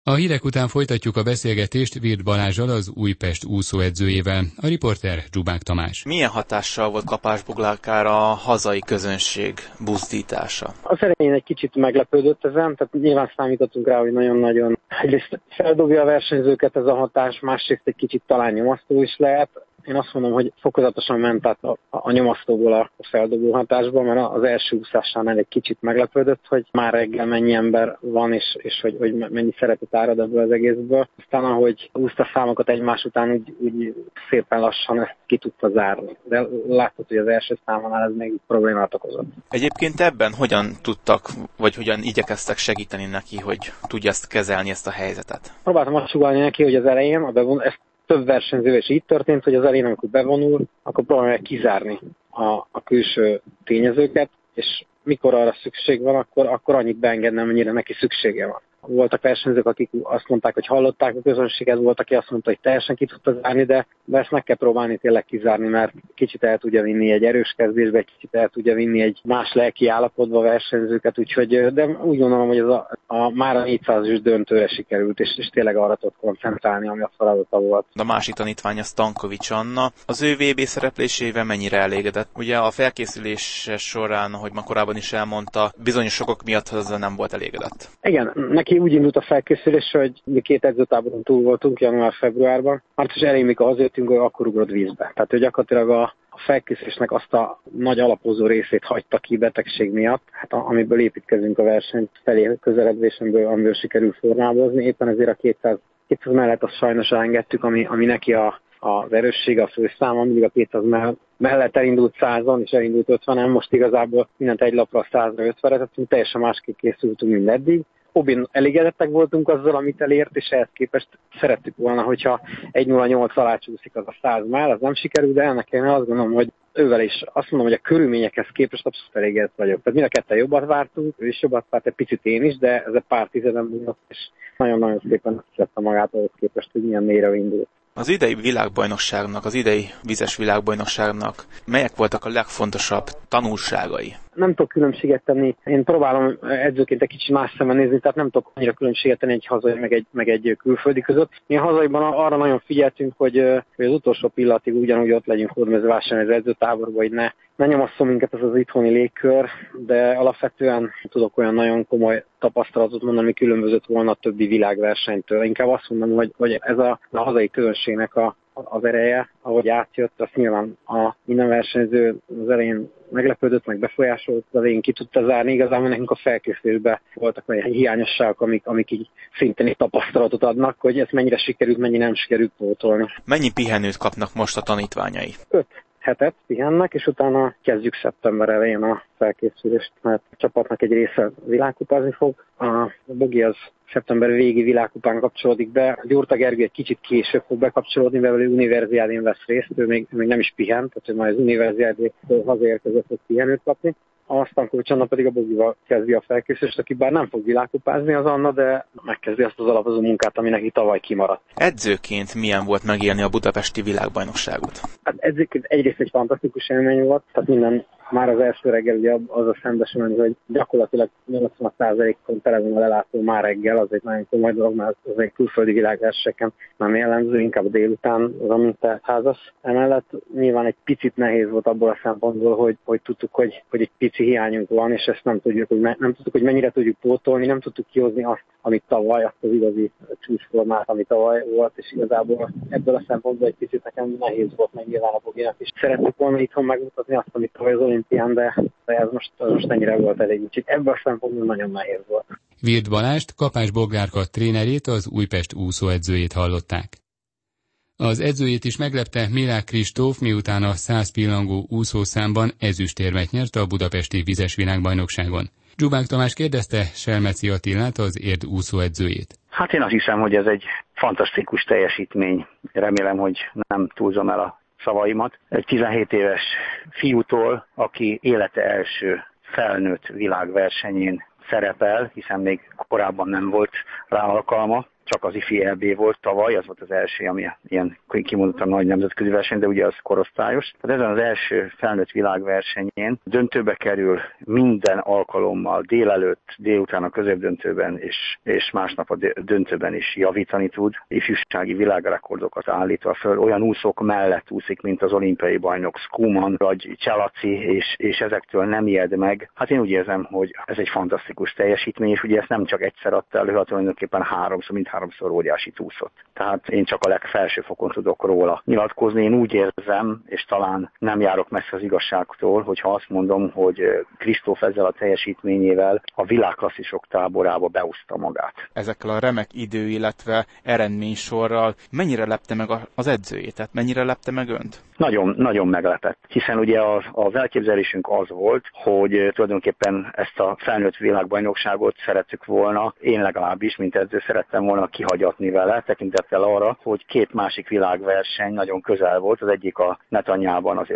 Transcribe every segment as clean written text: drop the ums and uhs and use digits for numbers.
A hírek után folytatjuk a beszélgetést Virth Balázssal, az Újpest úszóedzőjével, a riporter Zsubák Tamás. Milyen hatással volt Kapásboglákára a hazai közönség buzdítása? Az elején egy kicsit meglepődött ezen, tehát nyilván számítottunk rá, hogy nagyon-nagyon egyrészt feldobja a versenyzőket ez a hatás, másrészt egy kicsit talán nyomasztó is lehet. Én azt mondom, hogy fokozatosan ment át a nyomasztóból a feldobó hatásba, mert az első úszásánál egy kicsit meglepődött, hogy már reggel mennyi ember van, és hogy mennyi szeretet árad ebből az egészből. Aztán ahogy úszta számokat egymás után, úgy szépen lassan ezt ki tudta zárni. De látszott, hogy az első számánál ez még problémát okozott. Egyébként ebben hogyan tudtak, vagy hogyan igyekeztek segíteni neki, hogy tudja ezt kezelni, ezt a helyzetet? Próbáltam azt sugallni neki, hogy az elején ezt több versenyző is így történt, hogy az elején, amikor bevonul, akkor próbálják kizárni a külső tényezőket, és mikor arra szükség van, akkor annyit beengednem, mennyire neki szüksége van. Voltak versenyzők, akik azt mondták, hogy hallották a közönséget, volt, aki azt mondta, hogy teljesen ki tudta zárni, de ezt meg kell próbálni tényleg kizárni, mert kicsit el tudja vinni egy erős kezdésbe, kicsit el tudja vinni egy más lelki állapotba versenyzőket, úgyhogy, de úgy gondolom, hogy ez már a 400-as döntőre sikerült, és tényleg arra tudott koncentrálni, ami a feladata volt. A másik tanítvány a Stankovics Anna. Az ő VB szereplésével mennyire elégedett? Ugye a felkészülés során, ahogy ma korábban is elmondta, bizonyos sokok miatt azzal nem volt elégedett. Igen, neki úgy indult a felkészülés, hogy mi 2 edzőtáboron túl voltunk január-februárban. Március elején, mikor hazajöttünk, hogy akkor ugrott vízbe. Tehát ő gyakorlatilag a felkészülésnek azt a nagy alapozó részét hagyta ki betegség miatt, hát amiből építkezünk a verseny felé közeledésemből, amiből sikerül formábozni. Éppen ezért a 200 mellett azt sajnos elengedtük, ami neki az erőssége, a főszáma, mindig a 200 mellett elindult 100-on, és elindult 50-en, most igazából mindent egy lapra 100-ra 50-re, tehát teljesen másképp készültünk, mint eddig. Hobin elégedettek voltunk azzal, amit elért, és ehhez képest szerettük volna, hogyha 1.08 alá csúszik az a 100 mell, az nem sikerül, de ennek én azt gondolom, hogy ővel is azt mondom, hogy a körülményekhez képest abszolút elégedett vagyok. Tehát mind a ketten jobbat vártunk, ő is jobbat várt, egy picit én is, de ez a pár tizeden múlott, és nagyon-nagyon szépen szedte magát ahhoz képest, hogy milyen mélyre indult. Az idei világbajnokságnak, az idei vizes világbajnokságnak melyek voltak a legfontosabb tanulságai? Nem tudok különbséget tenni. Én próbálom edzőként egy kicsit más szemben nézni, tehát nem tudok annyira különbséget tenni egy hazai meg egy külföldi között. Mi a hazaiban arra nagyon figyeltünk, hogy az utolsó pillanatig ugyanúgy ott legyünk Hódmezővásárhelyen az edzőtáborban, hogy ne nyomasszon minket az itthoni légkör, de alapvetően tudok olyan nagyon komoly tapasztalatot mondani, ami különbözött volna a többi világversenytől. Inkább azt mondom, hogy ez a hazai közönségnek az ereje, ahogy átjött, azt nyilván minden versenyző az elején meglepődött, meg befolyásolt, az elején ki tudta zárni. Igazából nekünk a felkészülésben voltak olyan hiányosságok, amik így szintén egy tapasztalatot adnak, hogy ez mennyire sikerült, mennyi nem sikerült pótolni. Mennyi pihenőt kapnak most a tanítványai? 5 hetet pihennek, és utána kezdjük szeptember elején a felkészülést, mert a csapatnak egy része világkupázni fog. A Bogi az szeptember végi világkupán kapcsolódik be. Gyurta Gergő egy kicsit később fog bekapcsolódni, mivel ő univerziádén vesz részt, ő még nem is pihent, tehát ő majd az univerziádétől hazaérkezett, hogy pihenőt kapni. A Stankovics Anna pedig a Bogival kezdi a felkészülést, aki bár nem fog világkupázni az Anna, de megkezdi azt az alapozó munkát, ami neki tavaly kimaradt. Edzőként milyen volt megélni a budapesti világbajnokságot? Hát edzőként egyrészt egy fantasztikus élmény volt, tehát minden már az első reggel ugye az a szembesülni, hogy gyakorlatilag 80%-on tele van a lelátó már reggel, az egy nagyon komoly dolog, mert az egy külföldi világversenyeken nem jellemző, inkább délután az, amit te házas. Emellett nyilván egy picit nehéz volt abból a szempontból, hogy tudtuk, hogy egy pici hiányunk van, és ezt nem tudjuk, hogy mennyire tudjuk pótolni, nem tudtuk kihozni azt, amit tavaly, azt az igazi csúcsformát, ami tavaly volt, és igazából ebből a szempontból egy picit nekem nehéz volt meg nyilván a Boginak is. Szerettük volna itthon megmutatni azt, amit tavaly az olimpián, de ez most ennyire volt elég. Úgyhogy ebből a szempontból nagyon nehéz volt. Virth Balást, Kapás-Boglárka trénerét, az Újpest úszóedzőjét hallották. Az edzőjét is meglepte Milák Kristóf, miután a 100 pillangó úszószámban ezüstérmet nyert a budapesti vizes világbajnokságon. Zsubák Tamás kérdezte Selmeci Attilát, az Érd úszóedzőjét. Hát én azt hiszem, hogy ez egy fantasztikus teljesítmény. Remélem, hogy nem túlzom el a szavaimat. Egy 17 éves fiútól, aki élete első felnőtt világversenyén szerepel, hiszen még korábban nem volt rá alkalma. csak az IFI EB volt tavaly, az volt az első, ami ilyen kimondottan nagy nemzetközi verseny, de ugye az korosztályos. Tehát ezen az első felnőtt világversenyén döntőbe kerül minden alkalommal délelőtt, délután a középdöntőben és másnap a döntőben is javítani tud. Ifjúsági világrekordokat állítva föl, olyan úszók mellett úszik, mint az olimpiai bajnok Skuman vagy Cselaci, és ezektől nem ijed meg. Hát én úgy érzem, hogy ez egy fantasztikus teljesítmény, és ugye ezt nem csak egyszer adta elő, hanem tulajdonképpen háromszor óriási úszott. Tehát én csak a legfelső fokon tudok róla nyilatkozni. Én úgy érzem, és talán nem járok messze az igazságtól, hogyha azt mondom, hogy Kristóf ezzel a teljesítményével a világklasszisok táborába beúszta magát. Ezekkel a remek idő, illetve eredménysorral mennyire lepte meg az edzőjét? Tehát mennyire lepte meg önt? Nagyon, nagyon meglepett, hiszen ugye az elképzelésünk az volt, hogy tulajdonképpen ezt a felnőtt világbajnokságot szerettük volna, én legalábbis, mint edző szerettem volna kihagyatni vele, tekintettel arra, hogy két másik világverseny nagyon közel volt, az egyik a Netanyában, az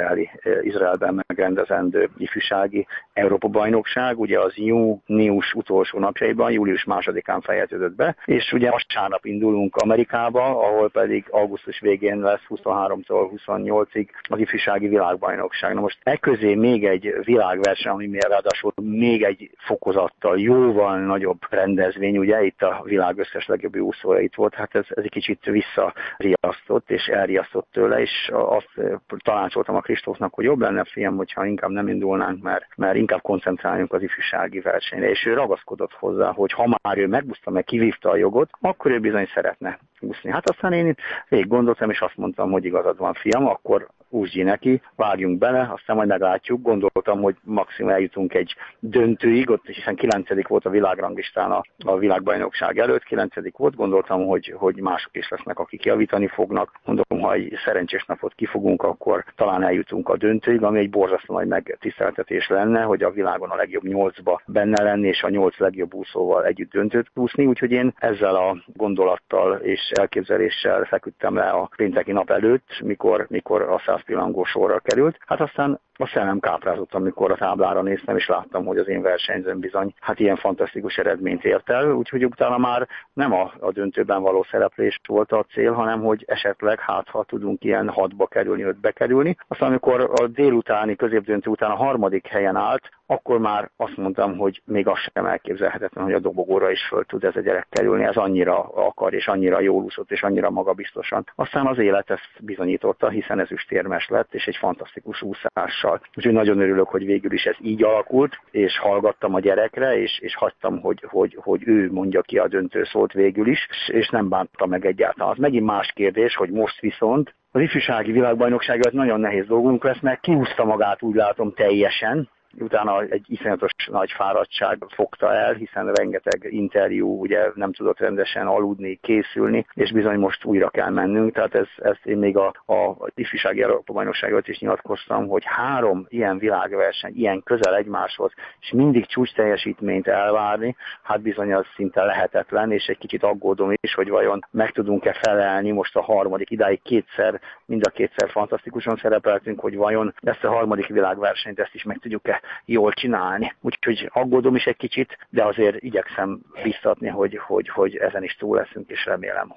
Izraelben megrendezendő ifjúsági Európa-bajnokság, ugye az június utolsó napjaiban, július 2-án fejeződött be, és ugye vasárnap indulunk Amerikába, ahol pedig augusztus végén lesz 23-tól 28-ig az ifjúsági világbajnokság. Na most eközé még egy világverseny, ami ráadásul még egy fokozattal jóval nagyobb rendezvény, ugye itt a világ összes legjobb úszója itt volt, hát ez egy kicsit visszariasztott és elriasztott tőle, és azt tanácsoltam a Kristófnak, hogy jobb lenne, fiam, hogyha inkább nem indulnánk, mert inkább koncentráljunk az ifjúsági versenyre, és ő ragaszkodott hozzá, hogy ha már ő megbuszta, meg kivívta a jogot, akkor ő bizony szeretne úszni. Hát aztán én itt végig gondoltam, és azt mondtam, hogy igazad van, fiam, akkor úsd neki, vágjunk bele, aztán majd meglátjuk. Gondoltam, hogy maximum eljutunk egy döntőig, ott hiszen 9. volt a világranglistán a világbajnokság előtt, 9. volt, gondoltam, hogy mások is lesznek, akik javítani fognak. Mondom, ha egy szerencsés napot kifogunk, akkor talán eljutunk a döntőig, ami egy borzasztó nagy megtiszteltetés lenne, hogy a világon a legjobb 8-ba benne lenni, és a 8 legjobb úszóval együtt döntőt úszni, úgyhogy én ezzel a gondolattal és elképzeléssel feküdtem le a pénteki nap előtt, mikor a 100 pillangó sorra került. Hát aztán a szemem káprázott, amikor a táblára néztem, és láttam, hogy az én versenyzőm bizony hát ilyen fantasztikus eredményt ért el, úgyhogy utána már nem a döntőben való szereplés volt a cél, hanem hogy esetleg ha tudunk ilyen 6-ba kerülni, 5-be kerülni. Aztán amikor a délutáni középdöntő után a 3. helyen állt, akkor már azt mondtam, hogy még az sem elképzelhetetlen, hogy a dobogóra is föl tud ez a gyerek kerülni, ez annyira akar, és annyira jól úszott, és annyira magabiztosan. Aztán az élet ezt bizonyította, hiszen ezüstérmes lett, és egy fantasztikus úszással. Úgyhogy nagyon örülök, hogy végül is ez így alakult, és hallgattam a gyerekre, és hagytam, hogy ő mondja ki a döntőszót végül is, és nem bánta meg egyáltalán. Az megint más kérdés, hogy most viszont az ifjúsági világbajnokságot nagyon nehéz dolgunk lesz, mert kiúszta magát, úgy látom, teljesen. Utána egy iszonyatos nagy fáradtság fogta el, hiszen rengeteg interjú, ugye nem tudott rendesen aludni, készülni, és bizony most újra kell mennünk. Tehát ezt én még a ifjúsági Európa-bajnokságot is nyilatkoztam, hogy 3 ilyen világverseny, ilyen közel egymáshoz, és mindig csúcs teljesítményt elvárni, hát bizony az szinte lehetetlen, és egy kicsit aggódom is, hogy vajon meg tudunk-e felelni most a 3. idáig mind a kétszer fantasztikusan szerepeltünk, hogy vajon ezt a 3. világversenyt ezt is meg tudjuk-e jól csinálni. Úgyhogy aggódom is egy kicsit, de azért igyekszem biztatni, hogy ezen is túl leszünk, és remélem,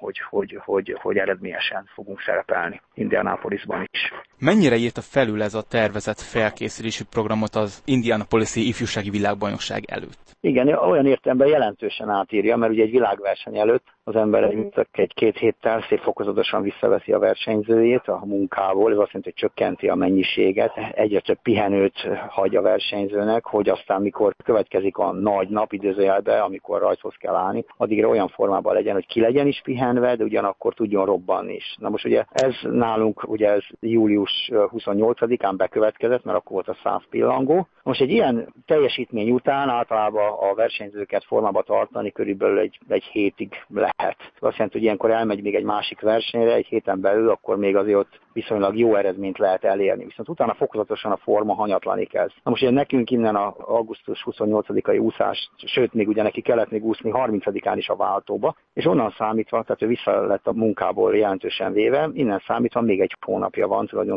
hogy eredményesen fogunk szerepelni Indianapolisban is. Mennyire írta felül ez a tervezett felkészülési programot az Indianapolisi ifjúsági világbajnokság előtt? Igen, olyan értelemben jelentősen átírja, mert ugye egy világverseny előtt az ember egy-két héttel szép fokozatosan visszaveszi a versenyzőjét a munkából, ez azt jelenti, hogy csökkenti a mennyiséget, egyre több pihenőt hagy a versenyzőnek, hogy aztán mikor következik a nagy nap idézőjelbe, amikor rajthoz kell állni, addigra olyan formában legyen, hogy ki legyen is pihenve, de ugyanakkor tudjon robbanni is. Na most ugye ez nálunk, ugye ez július 28-án bekövetkezett, mert akkor volt a 100 pillangó. Most egy ilyen teljesítmény után általában a versenyzőket formába tartani körülbelül egy hétig lehet. Azt jelenti, hogy ilyenkor elmegy még egy másik versenyre, egy héten belül, akkor még azért ott viszonylag jó eredményt lehet elérni. Viszont utána fokozatosan a forma hanyatlani kezd. Na most ugye nekünk innen a augusztus 28-ai úszás, sőt még ugye neki kellett még úszni 30-án is a váltóba, és onnan számítva, tehát ő vissza lett a munkából jelentősen véve, innen számítva még egy hónapja van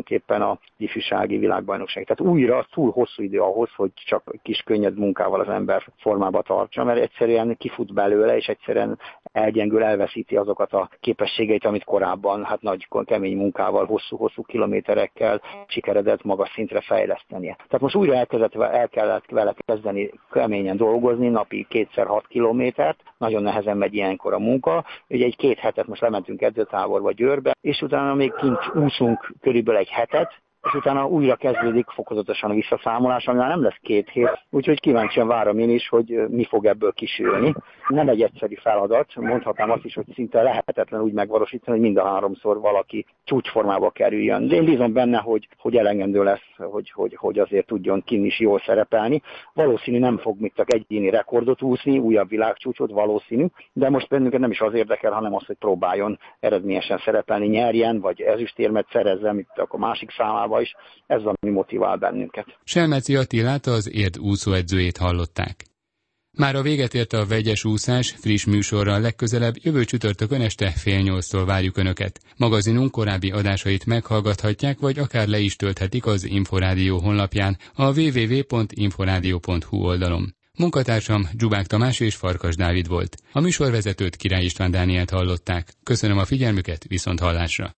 tulajdonképpen a ifjúsági világbajnokság. Tehát újra túl hosszú idő ahhoz, hogy csak kis könnyed munkával az ember formába tartsa, mert egyszerűen kifut belőle, és egyszerűen elgyengül, elveszíti azokat a képességeit, amit korábban nagy kemény munkával, hosszú-hosszú kilométerekkel sikeredett magas szintre fejlesztenie. Tehát most újra el kellett vele kezdeni keményen dolgozni, napi 2x6 kilométert, nagyon nehezen megy ilyenkor a munka. Ugye egy 2 hetet most lementünk edzőtáborba Győrbe, és utána még kint úszunk körülbelül egy hetet, és utána újra kezdődik fokozatosan a visszaszámolás, ami már nem lesz 2 hét, úgyhogy kíváncsian várom én is, hogy mi fog ebből kisülni. Nem egy egyszerű feladat, mondhatnám azt is, hogy szinte lehetetlen úgy megvalósítani, hogy mind a 3-szor valaki csúcsformába kerüljön. De én bízom benne, hogy elegendő lesz, hogy azért tudjon kinn is jól szerepelni. Valószínű nem fog még csak egyéni rekordot úszni, újabb világcsúcsot, valószínű, de most bennünket nem is az érdekel, hanem az, hogy próbáljon eredményesen szerepelni, nyerjen, vagy ezüstérmet szerezzen, mint a másik számában is. Ez ami motivál bennünket. Selmeci Attilát, az Érd úszóedzőjét hallották. Már a véget ért a vegyes úszás, friss műsorral legközelebb jövő csütörtökön este 7:30-tól várjuk Önöket. Magazinunk korábbi adásait meghallgathatják, vagy akár le is tölthetik az Inforádió honlapján, a www.inforadio.hu oldalon. Munkatársam Dzsubák Tamás és Farkas Dávid volt. A műsorvezetőt Király István Dánielt hallották. Köszönöm a figyelmüket, viszonthallásra!